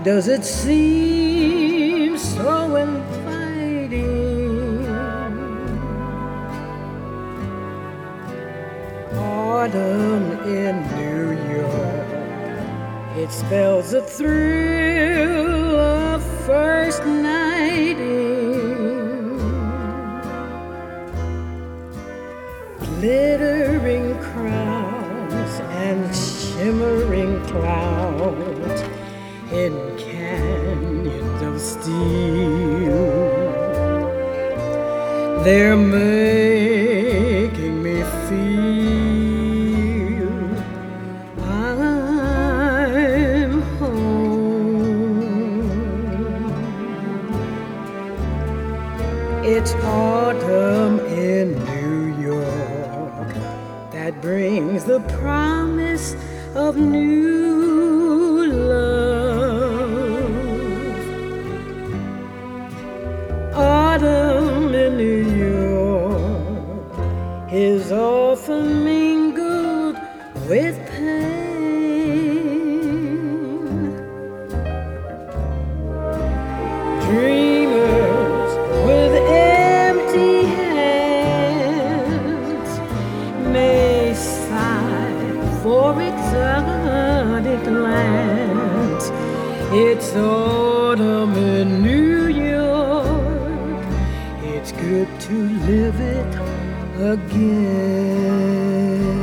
does it seem so inviting? Autumn in New York, it spells the thrill of first nighting. Glittering crowns and shimmering clouds in canyons of steel, they're making me feel I'm home. It's autumn in New York that brings the promise of new love. Autumn in New York is often mingled with pain. Dreamers with empty hands may sigh for exotic lands. It's autumn in New York, it's good to live it again.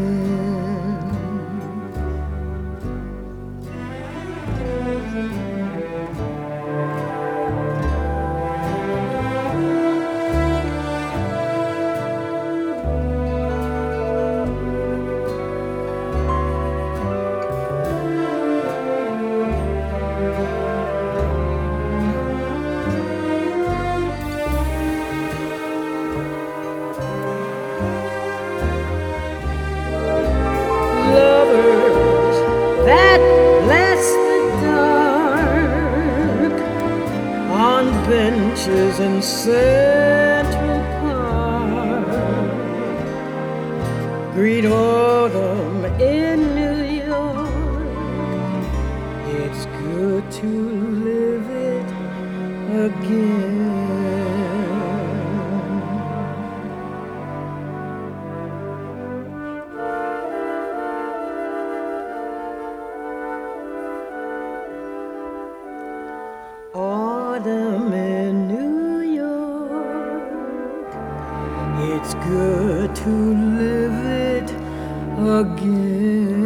Lovers that bless the dark on benches in Central Park greet autumn in New York. It's good to live it again. Autumn in New York, it's good to live it again.